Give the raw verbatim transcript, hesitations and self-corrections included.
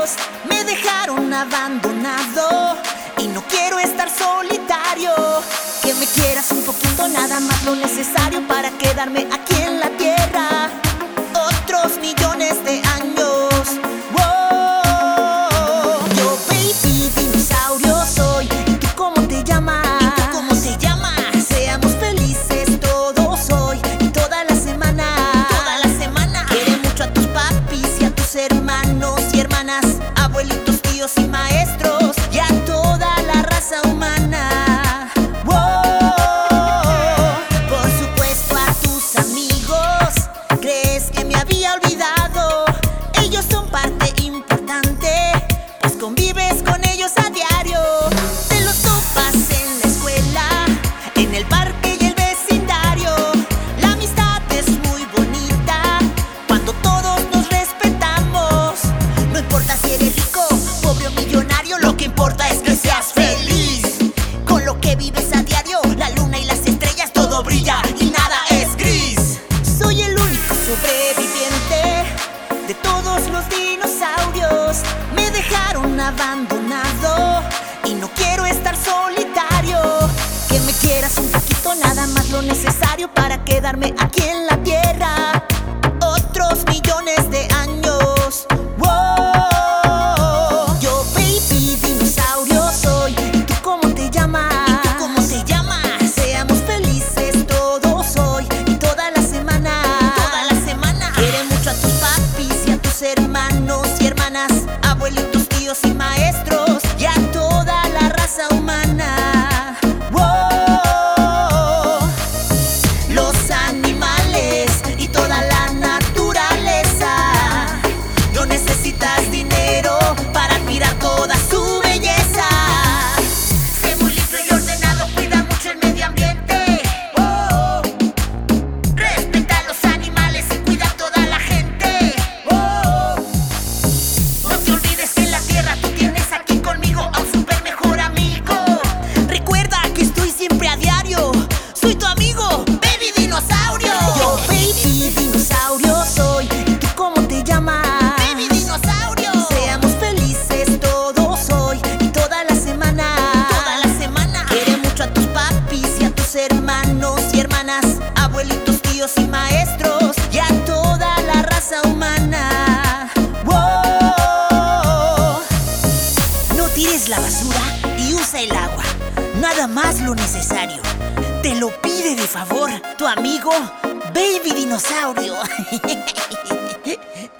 saurios me dejaron abandonado y no quiero estar solitario. Que me quieras un poquito, nada más lo necesario para quedarme aquí en la tierra otros millones de años. Wow. Yo baby dinosaurio soy. ¿Y tú cómo te llamas? ¿Y tú cómo te llamas? Seamos felices todos hoy y toda la semana. Toda la semana. Quiere mucho a tus papis y a tus hermanos y hermanas, abuelitos, tíos y maestros, y a toda la raza humana. Wow. Por supuesto a tus amigos. ¿Crees que me había olvidado? Ellos son parte importante, pues convives con ellos a diario. Te los topas en la escuela, en el parque y el vecindario. La amistad es muy bonita cuando todos nos respetamos. No importa si eres rico, pobre o millonario, lo que importa es que seas feliz con lo que vives a diario. La luna y las estrellas, todo brilla y nada es gris. Soy el único sobreviviente de todos los dinosaurios. Me dejaron abandonado y no quiero estar solitario. Que me quieras un poquito, nada más lo necesario para quedarme aquí en la tierra otros millones de años. Wow. Yo baby dinosaurio soy. ¿Y tú cómo te llamas? ¿Y tú cómo te llamas? Seamos felices todos hoy y toda la semana. Toda la semana. Quiere mucho a tus papis y a tus hermanos y hermanas, abuelitos, tíos y maestros, y a toda la raza humana. Wow. Los animales y toda la naturaleza. No necesitas dinero para admirar toda su belleza. Sé muy limpio y ordenado, cuida mucho el medio ambiente. Oh. Respeta a los animales y cuida a toda la gente. Oh. No te olvides que en la tierra tú tienes aquí conmigo a un super mejor amigo. Recuerda que estoy siempre a diario. Soy tu amigo, baby dinosaurio. Yo baby dinosaurio soy. ¿Y tú cómo te llamas? Baby dinosaurio. Seamos felices todos hoy y toda la semana. Toda la semana. Quiere mucho a tus papis y a tus hermanos y hermanas, abuelitos, tíos y maestros, y a toda la raza humana. Wow. No tires la basura y usa el agua, nada más lo necesario. Te lo pide de favor tu amigo Baby Dinosaurio.